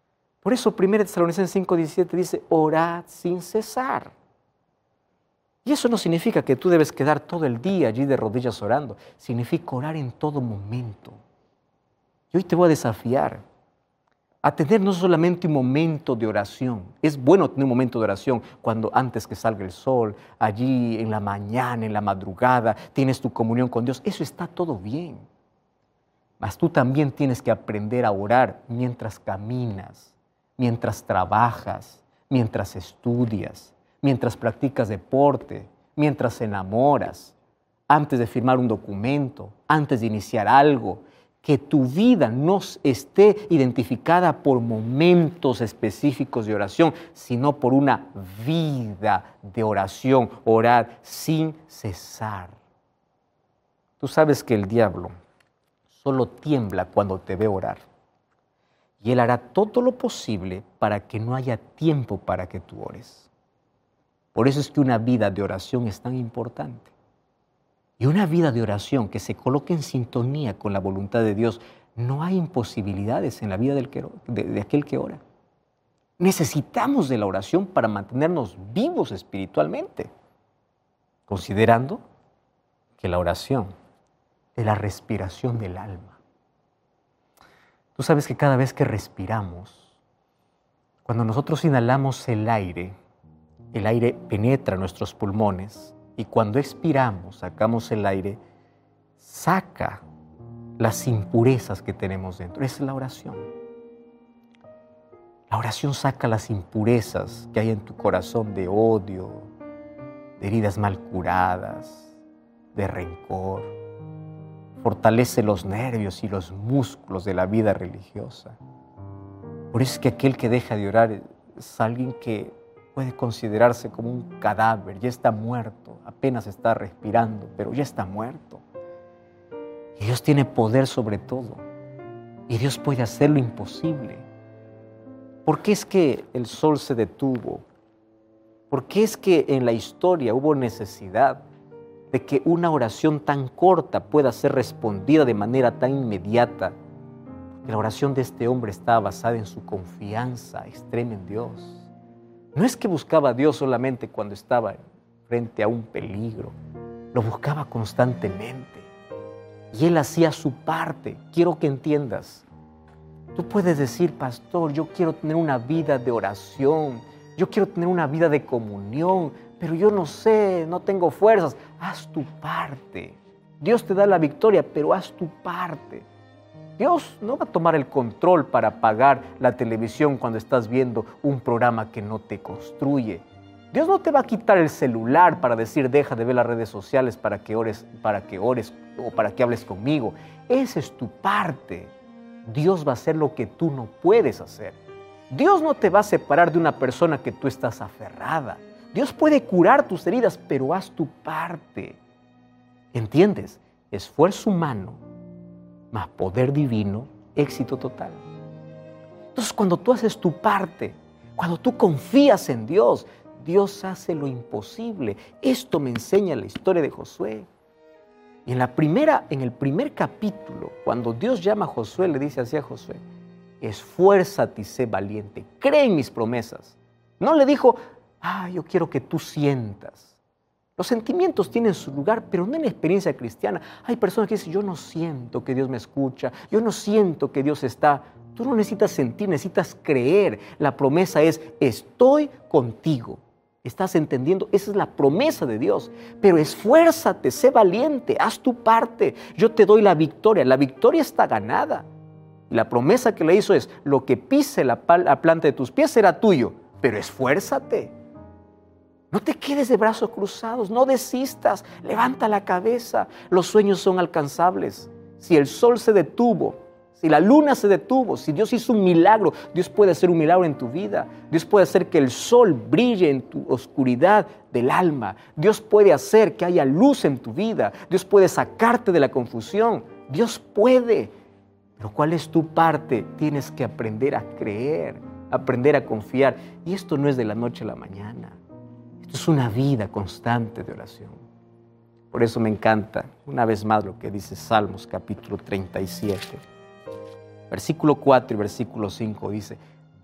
Por eso 1 Tesalonicenses 5:17 dice, orad sin cesar. Y eso no significa que tú debes quedar todo el día allí de rodillas orando. Significa orar en todo momento. Y hoy te voy a desafiar a tener no solamente un momento de oración. Es bueno tener un momento de oración cuando antes que salga el sol, allí en la mañana, en la madrugada, tienes tu comunión con Dios. Eso está todo bien. Mas tú también tienes que aprender a orar mientras caminas, mientras trabajas, mientras estudias, mientras practicas deporte, mientras enamoras, antes de firmar un documento, antes de iniciar algo. Que tu vida no esté identificada por momentos específicos de oración, sino por una vida de oración, orar sin cesar. Tú sabes que el diablo solo tiembla cuando te ve orar. Y él hará todo lo posible para que no haya tiempo para que tú ores. Por eso es que una vida de oración es tan importante. Y una vida de oración que se coloque en sintonía con la voluntad de Dios, no hay imposibilidades en la vida de aquel que ora. Necesitamos de la oración para mantenernos vivos espiritualmente, considerando que la oración es la respiración del alma. Tú sabes que cada vez que respiramos, cuando nosotros inhalamos el aire penetra nuestros pulmones, y cuando expiramos, sacamos el aire, saca las impurezas que tenemos dentro. Esa es la oración. La oración saca las impurezas que hay en tu corazón de odio, de heridas mal curadas, de rencor. Fortalece los nervios y los músculos de la vida religiosa. Por eso es que aquel que deja de orar es alguien que puede considerarse como un cadáver, ya está muerto, apenas está respirando, pero ya está muerto. Y Dios tiene poder sobre todo, y Dios puede hacer lo imposible. ¿Por qué es que el sol se detuvo? ¿Por qué es que en la historia hubo necesidad de que una oración tan corta pueda ser respondida de manera tan inmediata? Porque la oración de este hombre estaba basada en su confianza extrema en Dios. No es que buscaba a Dios solamente cuando estaba frente a un peligro, lo buscaba constantemente. Y él hacía su parte. Quiero que entiendas. Tú puedes decir, pastor, yo quiero tener una vida de oración, yo quiero tener una vida de comunión, pero yo no sé, no tengo fuerzas. Haz tu parte. Dios te da la victoria, pero haz tu parte. Dios no va a tomar el control para apagar la televisión cuando estás viendo un programa que no te construye. Dios no te va a quitar el celular para decir deja de ver las redes sociales para que ores o para que hables conmigo. Esa es tu parte. Dios va a hacer lo que tú no puedes hacer. Dios no te va a separar de una persona que tú estás aferrada. Dios puede curar tus heridas, pero haz tu parte. ¿Entiendes? Esfuerzo humano más poder divino, éxito total. Entonces, cuando tú haces tu parte, cuando tú confías en Dios, Dios hace lo imposible. Esto me enseña la historia de Josué. Y en el primer capítulo, cuando Dios llama a Josué, le dice así a Josué: esfuérzate y sé valiente, cree en mis promesas. No le dijo, yo quiero que tú sientas. Los sentimientos tienen su lugar, pero no en la experiencia cristiana. Hay personas que dicen, yo no siento que Dios me escucha, yo no siento que Dios está. Tú no necesitas sentir, necesitas creer. La promesa es, estoy contigo. ¿Estás entendiendo? Esa es la promesa de Dios. Pero esfuérzate, sé valiente, haz tu parte. Yo te doy la victoria. La victoria está ganada. Y la promesa que le hizo es, lo que pise la planta de tus pies será tuyo, pero esfuérzate. No te quedes de brazos cruzados, no desistas, levanta la cabeza. Los sueños son alcanzables. Si el sol se detuvo, si la luna se detuvo, si Dios hizo un milagro, Dios puede hacer un milagro en tu vida. Dios puede hacer que el sol brille en tu oscuridad del alma. Dios puede hacer que haya luz en tu vida. Dios puede sacarte de la confusión. Dios puede. Pero ¿cuál es tu parte? Tienes que aprender a creer, aprender a confiar. Y esto no es de la noche a la mañana. Esto es una vida constante de oración. Por eso me encanta, una vez más, lo que dice Salmos capítulo 37. Versículo 4 y versículo 5 dice,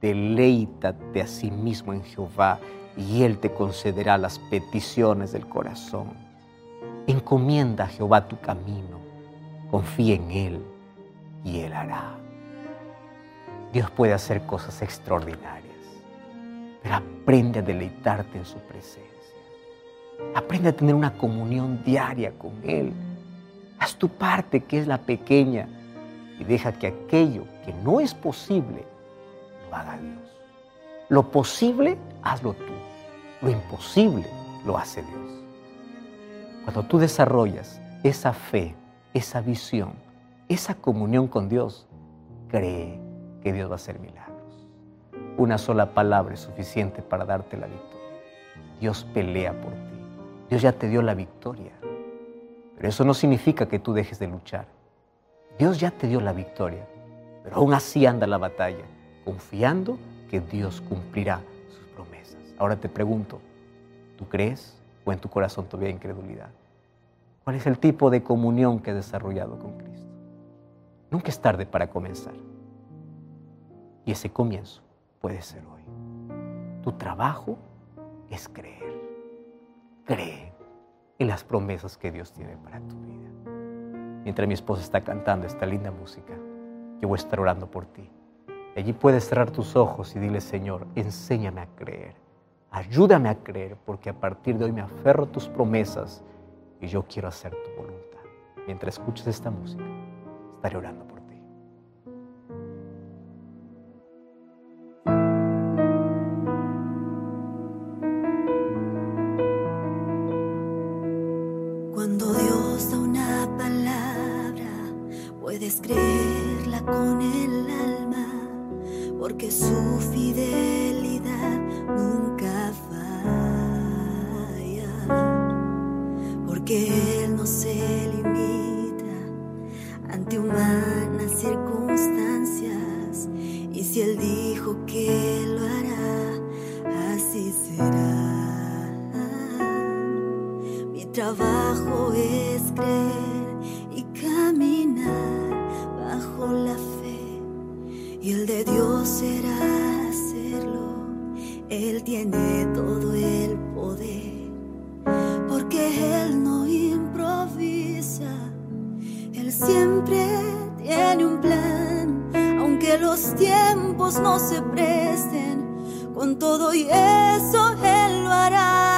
Deleítate a sí mismo en Jehová y Él te concederá las peticiones del corazón. Encomienda a Jehová tu camino, confía en Él y Él hará. Dios puede hacer cosas extraordinarias, pero aprende a deleitarte en su presencia. Aprende a tener una comunión diaria con Él. Haz tu parte, que es la pequeña, y deja que aquello que no es posible lo haga Dios. Lo posible, hazlo tú. Lo imposible, lo hace Dios. Cuando tú desarrollas esa fe, esa visión, esa comunión con Dios, cree que Dios va a hacer milagros. Una sola palabra es suficiente para darte la victoria. Dios pelea por ti. Dios ya te dio la victoria. Pero eso no significa que tú dejes de luchar. Dios ya te dio la victoria, pero aún así anda la batalla, confiando que Dios cumplirá sus promesas. Ahora te pregunto, ¿tú crees o en tu corazón todavía hay incredulidad? ¿Cuál es el tipo de comunión que has desarrollado con Cristo? Nunca es tarde para comenzar. Y ese comienzo puede ser hoy. Tu trabajo es creer. Cree en las promesas que Dios tiene para tu vida. Mientras mi esposa está cantando esta linda música, yo voy a estar orando por ti. Y allí puedes cerrar tus ojos y dile: Señor, enséñame a creer. Ayúdame a creer, porque a partir de hoy me aferro a tus promesas y yo quiero hacer tu voluntad. Mientras escuches esta música, estaré orando por ti. Cuando Dios da una palabra, puedes creerla con el alma, porque su fidelidad nunca falla, porque Él no se limita ante humanas circunstancias, y si Él dijo que lo hará, así será. Mi trabajo es creer y caminar bajo la fe, y el de Dios será hacerlo. Él tiene todo el poder, porque Él no improvisa. Él siempre tiene un plan, aunque los tiempos no se presten. Con todo y eso Él lo hará.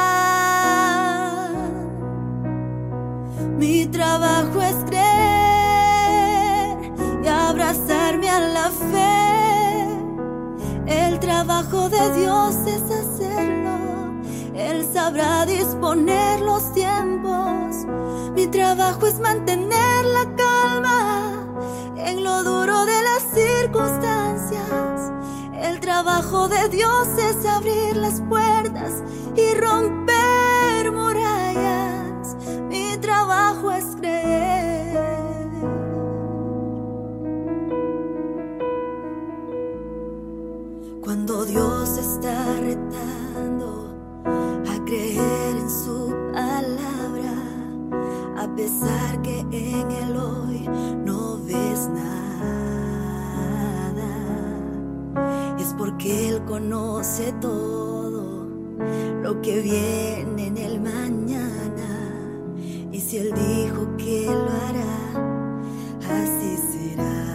Mi trabajo es creer y abrazarme a la fe. El trabajo de Dios es hacerlo. Él sabrá disponer los tiempos. Mi trabajo es mantener la calma en lo duro de las circunstancias. El trabajo de Dios es abrir las puertas y romper murallas. Mi trabajo es creer. Cuando Dios está retando a creer en su palabra, a pesar que en Él hoy no ves nada, es porque Él conoce todo lo que viene en el mañana. Y si Él dijo que lo hará, así será.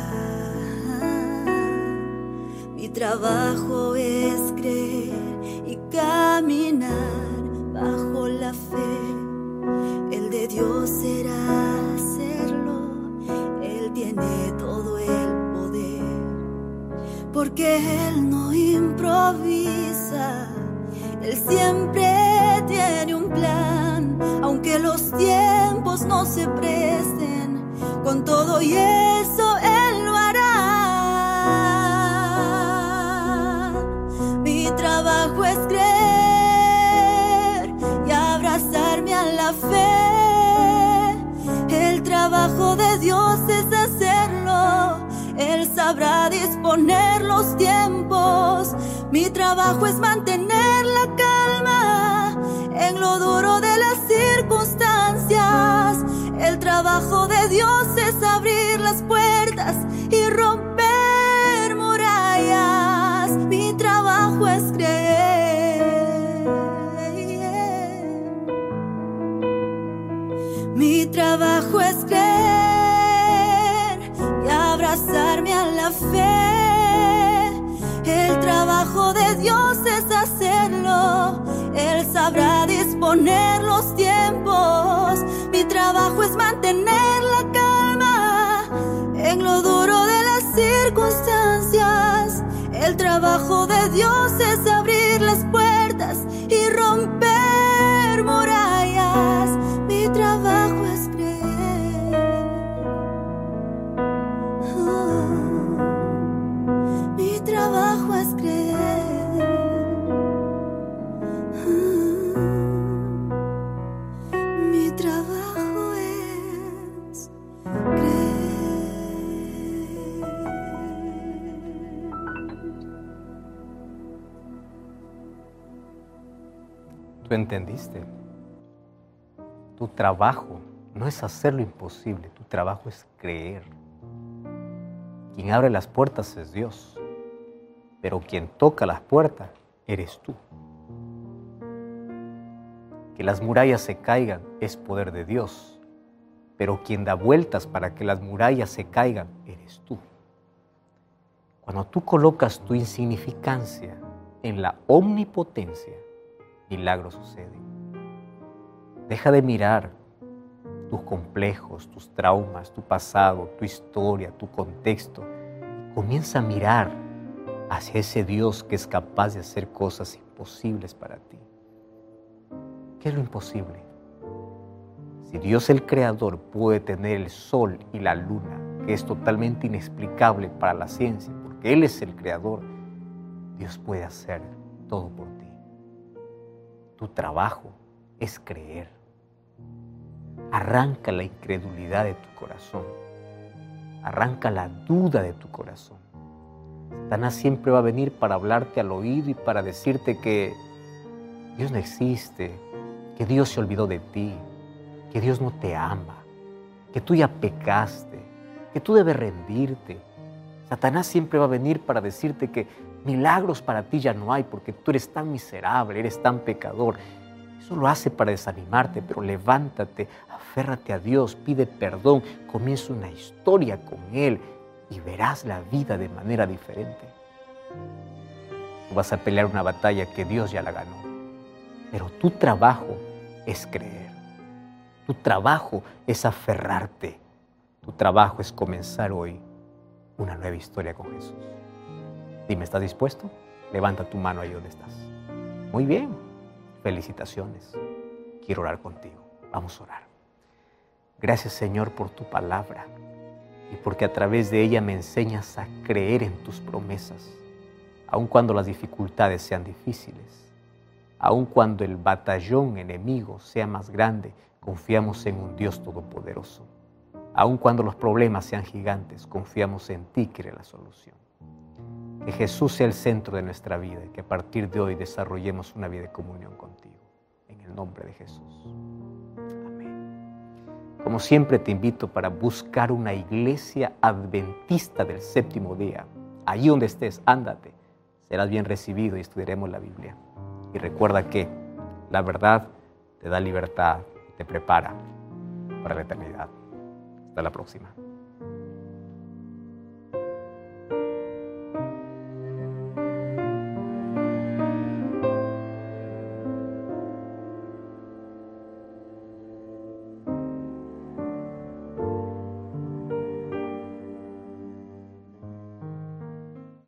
Mi trabajo es creer y caminar bajo la fe. El de Dios será hacerlo. Él tiene todo el poder, porque Él no improvisa. Él siempre tiene un plan, aunque los tiempos no se presten. Con todo y eso Él lo hará. Mi trabajo es creer y abrazarme a la fe. El trabajo de Dios es hacerlo. Él sabrá disponer los tiempos. Mi trabajo es mantener la calma en lo duro de las circunstancias. El trabajo de Dios es abrir las puertas y romper murallas. Mi Mi trabajo es creer y abrazarme a la fe. El trabajo de Dios es hacerlo. Él sabrá disponer los tiempos. Mi trabajo es mantener la calma en lo duro de las circunstancias. El trabajo de Dios es abrir las puertas y romper murallas. Mi trabajo es creer. Mi trabajo es creer. Mi trabajo es creer. ¿Tú entendiste? Tu trabajo no es hacer lo imposible, tu trabajo es creer. Quien abre las puertas es Dios, pero quien toca las puertas eres tú. Que las murallas se caigan es poder de Dios, pero quien da vueltas para que las murallas se caigan eres tú. Cuando tú colocas tu insignificancia en la omnipotencia, milagros suceden. Deja de mirar tus complejos, tus traumas, tu pasado, tu historia, tu contexto. Comienza a mirar hacia ese Dios que es capaz de hacer cosas imposibles para ti. ¿Qué es lo imposible? Si Dios el Creador puede tener el sol y la luna, que es totalmente inexplicable para la ciencia, porque Él es el Creador, Dios puede hacer todo por ti. Tu trabajo es creer. Arranca la incredulidad de tu corazón. Arranca la duda de tu corazón. Satanás siempre va a venir para hablarte al oído y para decirte que Dios no existe, que Dios se olvidó de ti, que Dios no te ama, que tú ya pecaste, que tú debes rendirte. Satanás siempre va a venir para decirte que milagros para ti ya no hay porque tú eres tan miserable, eres tan pecador. Eso lo hace para desanimarte, pero levántate, aférrate a Dios, pide perdón, comienza una historia con Él y verás la vida de manera diferente. Tú vas a pelear una batalla que Dios ya la ganó, pero tu trabajo es creer. Tu trabajo es aferrarte. Tu trabajo es comenzar hoy una nueva historia con Jesús. Dime, ¿estás dispuesto? Levanta tu mano ahí donde estás. Muy bien. Felicitaciones. Quiero orar contigo. Vamos a orar. Gracias, Señor, por tu palabra y porque a través de ella me enseñas a creer en tus promesas, aun cuando las dificultades sean difíciles, aun cuando el batallón enemigo sea más grande, confiamos en un Dios todopoderoso. Aun cuando los problemas sean gigantes, confiamos en ti que eres la solución. Que Jesús sea el centro de nuestra vida y que a partir de hoy desarrollemos una vida de comunión contigo. En el nombre de Jesús. Amén. Como siempre te invito para buscar una iglesia adventista del séptimo día. Allí donde estés, ándate. Serás bien recibido y estudiaremos la Biblia. Y recuerda que la verdad te da libertad y te prepara para la eternidad. Hasta la próxima.